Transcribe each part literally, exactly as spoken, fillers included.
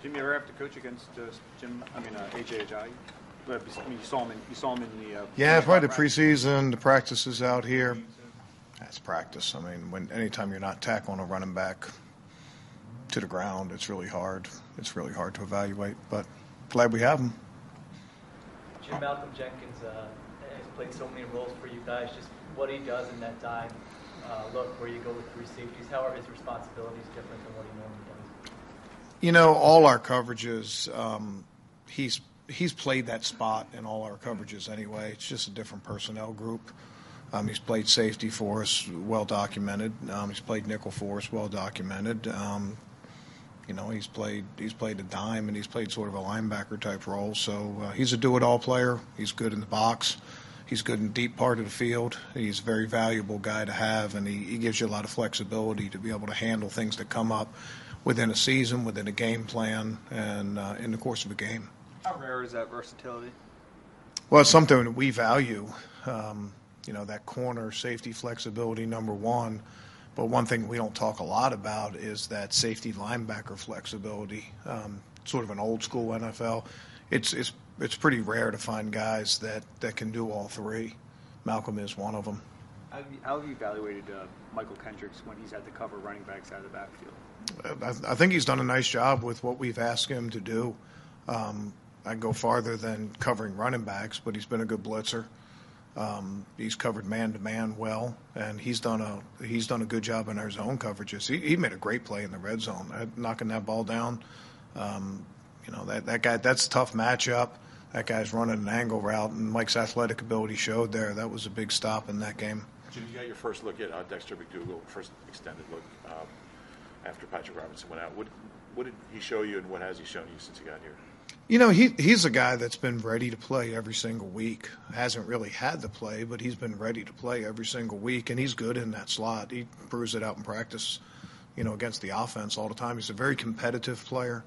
Jim, you ever have to coach against uh, Jim? I mean, uh, A J Ajayi? I mean, you saw him in you saw him in the. Uh, yeah, probably the preseason, the practices out here. That's practice. I mean, when anytime you're not tackling a running back to the ground, it's really hard. It's really hard to evaluate. But glad we have him. Jim, Malcolm Jenkins uh, has played so many roles for you guys. Just what he does in that dime uh, look where you go with three safeties. How are his responsibilities different than what he normally does? You know, all our coverages, um, he's he's played that spot in all our coverages anyway. It's just a different personnel group. Um, he's played safety for us, well documented. Um, he's played nickel for us, well documented. Um, you know, he's played he's played a dime and he's played sort of a linebacker type role. So uh, he's a do-it-all player. He's good in the box. He's good in the deep part of the field. He's a very valuable guy to have, and he, he gives you a lot of flexibility to be able to handle things that come up within a season, within a game plan, and uh, in the course of a game. How rare is that versatility? Well, it's something that we value. Um, you know, that corner safety flexibility, number one. But one thing we don't talk a lot about is that safety linebacker flexibility. Um, sort of an old school N F L. It's it's it's pretty rare to find guys that, that can do all three. Malcolm is one of them. How have you, how have you evaluated uh, Michael Kendricks when he's had to cover running backs out of the backfield? I, I think he's done a nice job with what we've asked him to do. Um, I'd go farther than covering running backs, but he's been a good blitzer. Um, he's covered man-to-man well, and he's done a he's done a good job in our zone coverages. He, he made a great play in the red zone, uh, knocking that ball down. Um, you know that that guy that's a tough matchup. That guy's running an angle route, and Mike's athletic ability showed there. That was a big stop in that game. Jim, you got your first look at uh, Dexter McDougle, first extended look um, after Patrick Robinson went out. What what did he show you, and what has he shown you since he got here? You know, he he's a guy that's been ready to play every single week. Hasn't really had to play, but he's been ready to play every single week, and he's good in that slot. He proves it out in practice, you know, against the offense all the time. He's a very competitive player.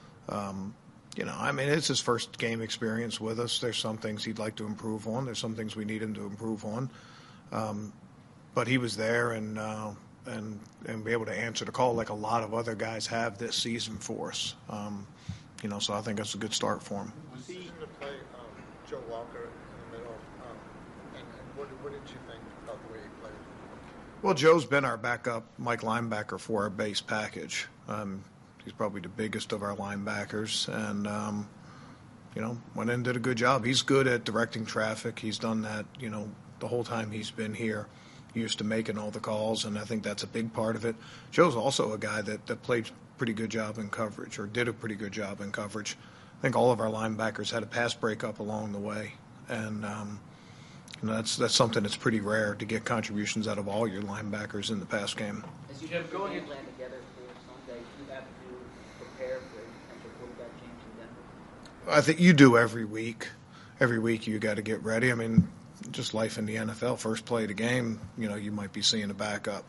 Um, you know, I mean, it's his first game experience with us. There's some things he'd like to improve on. There's some things we need him to improve on. Um, but he was there and uh, and and be able to answer the call like a lot of other guys have this season for us. Um, You know, so I think that's a good start for him. Was he to play um, Joe Walker in the middle? Um, and and what, what did you think about the way he played? Well, Joe's been our backup Mike linebacker for our base package. Um, he's probably the biggest of our linebackers, and um, you know, went in and did a good job. He's good at directing traffic. He's done that, you know, the whole time he's been here. Used to making all the calls, and I think that's a big part of it. Joe's also a guy that, that played pretty good job in coverage, or did a pretty good job in coverage. I think all of our linebackers had a pass breakup along the way, and um, you know, that's that's something that's pretty rare to get contributions out of all your linebackers in the pass game. As you have going and land together for Sunday, you have to prepare for a potential quarterback change in Denver. I think you do every week. Every week you got to get ready. I mean, just life in the N F L. First play of the game, you know, you might be seeing a backup.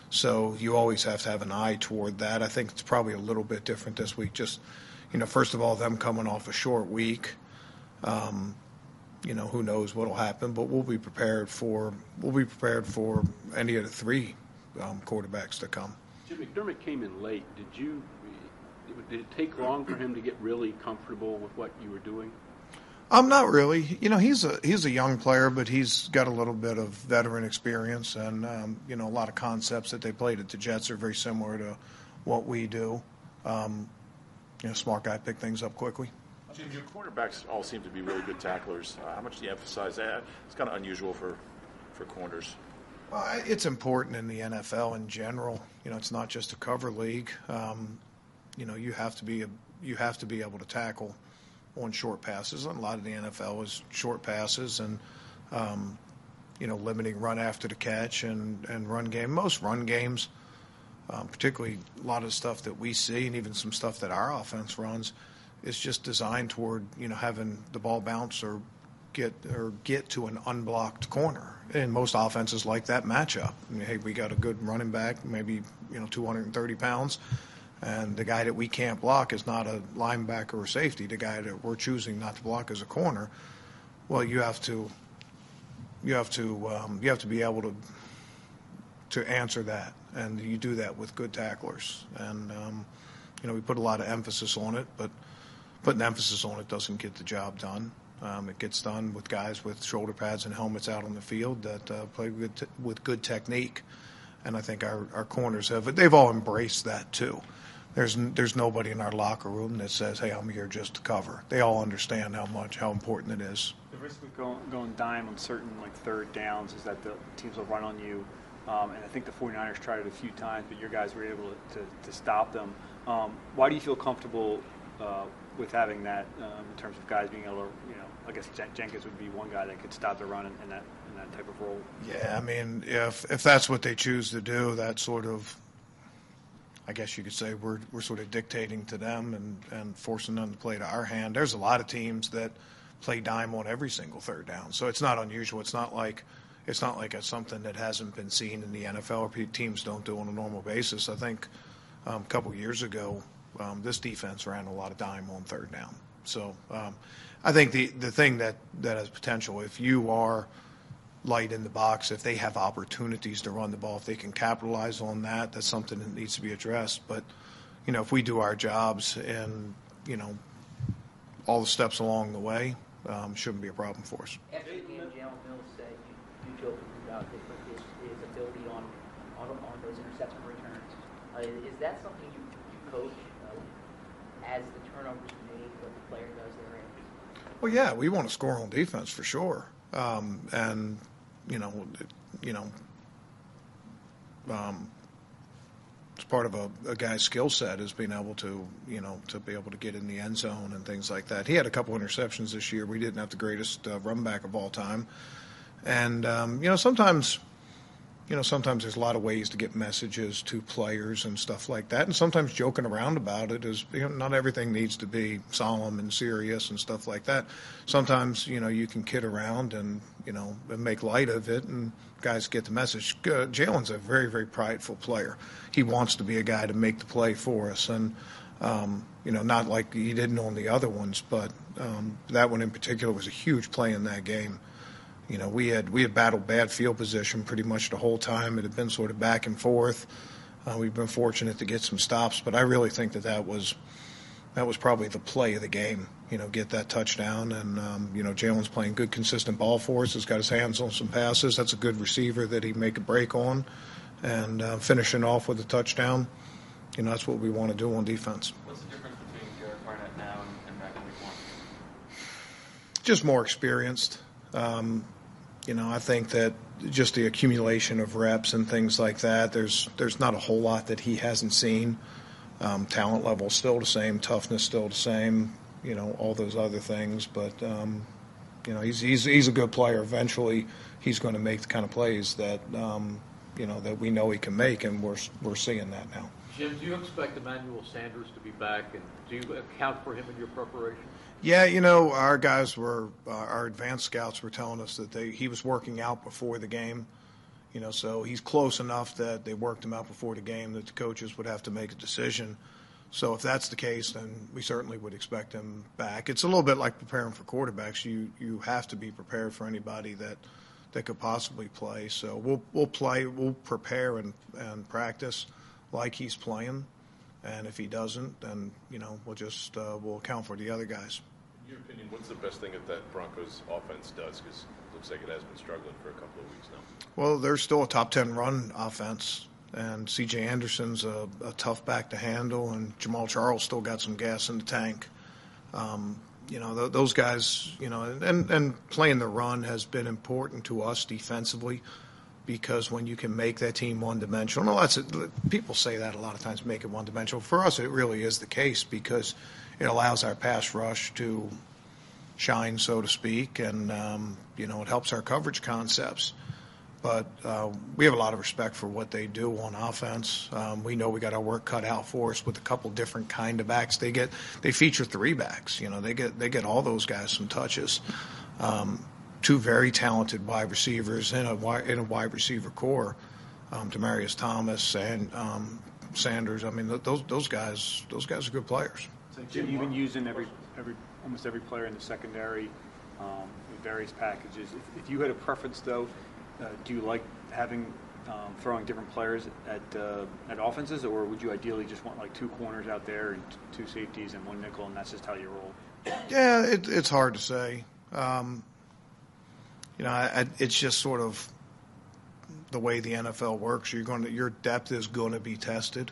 So you always have to have an eye toward that. I think it's probably a little bit different this week. Just, you know, first of all, them coming off a short week. Um, you know, who knows what'll happen, but we'll be prepared for we'll be prepared for any of the three um, quarterbacks to come. Jim, McDermott came in late. Did you? Did it take long for him to get really comfortable with what you were doing? Um, not really. You know, he's a he's a young player, but he's got a little bit of veteran experience, and um, you know, a lot of concepts that they played at the Jets are very similar to what we do. Um, you know, smart guy, pick things up quickly. Jim, your quarterbacks all seem to be really good tacklers. Uh, how much do you emphasize that? It's kind of unusual for for corners. Well, it's important in the N F L in general. You know, it's not just a cover league. Um, you know, you have to be a, you have to be able to tackle on short passes. And a lot of the N F L is short passes and, um, you know, limiting run after the catch and, and run game. Most run games, um, particularly a lot of stuff that we see and even some stuff that our offense runs, is just designed toward, you know, having the ball bounce or get or get to an unblocked corner. And most offenses like that matchup. I mean, hey, we got a good running back, maybe, you know, two hundred thirty pounds. And the guy that we can't block is not a linebacker or safety. The guy that we're choosing not to block is a corner. Well, you have to, you have to, um, you have to be able to, to answer that, and you do that with good tacklers. And um, you know, we put a lot of emphasis on it, but putting emphasis on it doesn't get the job done. Um, it gets done with guys with shoulder pads and helmets out on the field that uh, play with, t- with good technique. And I think our, our corners have, they've all embraced that too. There's there's nobody in our locker room that says, hey, I'm here just to cover. They all understand how much, how important it is. The risk of going, going dime on certain like third downs is that the teams will run on you. Um, and I think the 49ers tried it a few times, but your guys were able to, to, to stop them. Um, why do you feel comfortable uh, with having that um, in terms of guys being able to, you know, I guess Jen- Jenkins would be one guy that could stop the run in, in that in that type of role. Yeah, I mean, if if that's what they choose to do, that sort of, I guess you could say we're we're sort of dictating to them and, and forcing them to play to our hand. There's a lot of teams that play dime on every single third down, so it's not unusual. It's not like it's not like it's something that hasn't been seen in the N F L or teams don't do on a normal basis. I think um, a couple years ago, um, this defense ran a lot of dime on third down. So um, I think the the thing that that has potential, if you are light in the box, if they have opportunities to run the ball, if they can capitalize on that, that's something that needs to be addressed. But, you know, if we do our jobs and, you know, all the steps along the way, um, shouldn't be a problem for us. After the game, Jalen Mills said you, you joked about it, but his, his ability on, on on those interception returns. Uh, is that something you, you coach uh, as the turnovers are made, what the player does there? Well, yeah, we want to score on defense for sure. Um, and, you know, it, you know, um, it's part of a, a guy's skill set is being able to, you know, to be able to get in the end zone and things like that. He had a couple interceptions this year. We didn't have the greatest uh, run back of all time. And, um, you know, sometimes, you know, sometimes there's a lot of ways to get messages to players and stuff like that. And sometimes joking around about it is, you know, not everything needs to be solemn and serious and stuff like that. Sometimes, you know, you can kid around and, you know, and make light of it and guys get the message. Uh, Jalen's a very, very prideful player. He wants to be a guy to make the play for us. And, um, you know, not like he didn't on the other ones, but um, that one in particular was a huge play in that game. You know, we had we had battled bad field position pretty much the whole time. It had been sort of back and forth. Uh, we've been fortunate to get some stops, but I really think that that was that was probably the play of the game. You know, get that touchdown, and um, you know, Jalen's playing good, consistent ball for us. He's got his hands on some passes. That's a good receiver that he make a break on, and uh, finishing off with a touchdown. You know, that's what we want to do on defense. What's the difference between Garrett Barnett now and, and back in week one? Just more experienced. Um, You know, I think that just the accumulation of reps and things like that, there's there's not a whole lot that he hasn't seen. Um, talent level still the same, toughness still the same, you know, all those other things. But, um, you know, he's, he's he's a good player. Eventually he's going to make the kind of plays that, um, you know, that we know he can make, and we're, we're seeing that now. Jim, do you expect Emmanuel Sanders to be back, and do you account for him in your preparation? Yeah, you know, our guys were, uh, our advanced scouts were telling us that they he was working out before the game, you know, so he's close enough that they worked him out before the game that the coaches would have to make a decision. So if that's the case, then we certainly would expect him back. It's a little bit like preparing for quarterbacks. You you have to be prepared for anybody that, that could possibly play. So we'll we'll play, we'll prepare and, and practice like he's playing. And if he doesn't, then, you know, we'll just uh, we'll account for the other guys. In your opinion, what's the best thing that that Broncos offense does? Because it looks like it has been struggling for a couple of weeks now. Well, they're still a top ten run offense, and C J Anderson's a, a tough back to handle, and Jamal Charles still got some gas in the tank. Um, you know, th- those guys, you know, and, and playing the run has been important to us defensively. Because when you can make that team one-dimensional, no, that's a, people say that a lot of times, make it one-dimensional. For us, it really is the case because it allows our pass rush to shine, so to speak, and um, you know, it helps our coverage concepts. But uh, we have a lot of respect for what they do on offense. Um, we know we got our work cut out for us with a couple different kind of backs. They get they feature three backs. You know, they get they get all those guys some touches. Um, Two very talented wide receivers in a wide, in a wide receiver core, um, Demaryius Thomas and um, Sanders. I mean, th- those those guys those guys are good players. So Jim, you've been using every every almost every player in the secondary um, in various packages. If, if you had a preference, though, uh, do you like having um, throwing different players at uh, at offenses, or would you ideally just want like two corners out there and t- two safeties and one nickel, and that's just how you roll? Yeah, it, it's hard to say. Um, you know, I, I, it's just sort of the way the N F L works. You're going to, your depth is going to be tested,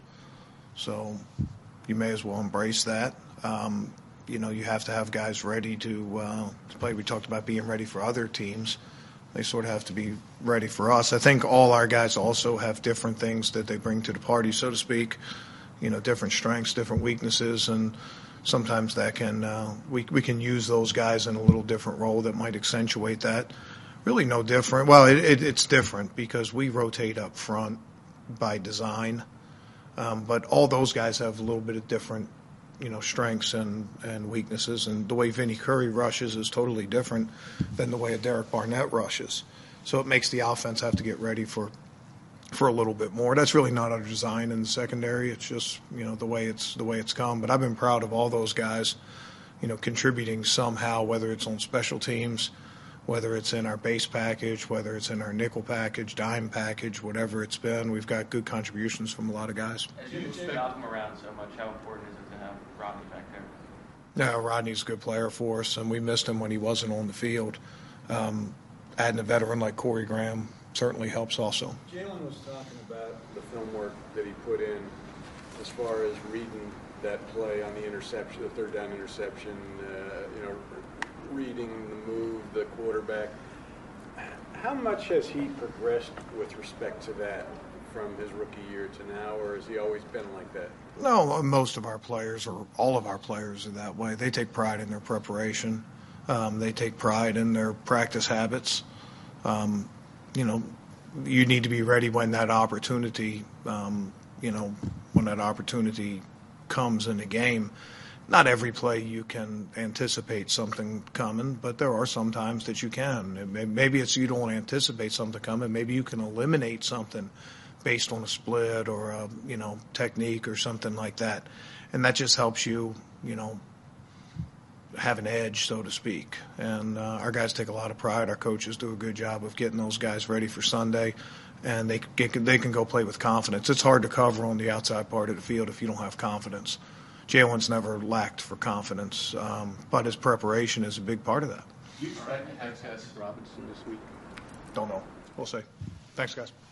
so you may as well embrace that. Um, you know, you have to have guys ready to, uh, to play. We talked about being ready for other teams. They sort of have to be ready for us. I think all our guys also have different things that they bring to the party, so to speak. You know, different strengths, different weaknesses, and sometimes that can uh, we we can use those guys in a little different role that might accentuate that. Really, no different. Well, it, it, it's different because we rotate up front by design, um, but all those guys have a little bit of different, you know, strengths and, and weaknesses. And the way Vinny Curry rushes is totally different than the way a Derek Barnett rushes. So it makes the offense have to get ready for for a little bit more. That's really not our design in the secondary. It's just, you know, the way it's the way it's come. But I've been proud of all those guys, you know, contributing somehow, whether it's on special teams, whether it's in our base package, whether it's in our nickel package, dime package, whatever it's been. We've got good contributions from a lot of guys. As you move Malcolm around so much, how important is it to have Rodney back there? Yeah, Rodney's a good player for us, and we missed him when he wasn't on the field. Um, adding a veteran like Corey Graham certainly helps also. Jalen was talking about the film work that he put in as far as reading that play on the interception, the third down interception, uh, you know, reading the move, the quarterback. How much has he progressed with respect to that from his rookie year to now, or has he always been like that? No, most of our players, or all of our players, are that way. They take pride in their preparation. Um, they take pride in their practice habits. Um, you know, you need to be ready when that opportunity, um, you know, when that opportunity comes in the game. Not every play you can anticipate something coming, but there are some times that you can. Maybe it's you don't anticipate something coming. Maybe you can eliminate something based on a split or a, you know, technique or something like that. And that just helps you, you know, have an edge, so to speak. And uh, our guys take a lot of pride. Our coaches do a good job of getting those guys ready for Sunday, and they can, they can go play with confidence. It's hard to cover on the outside part of the field if you don't have confidence. Jalen's never lacked for confidence, um, but his preparation is a big part of that. Do you expect to access Robinson this week? Don't know. We'll see. Thanks, guys.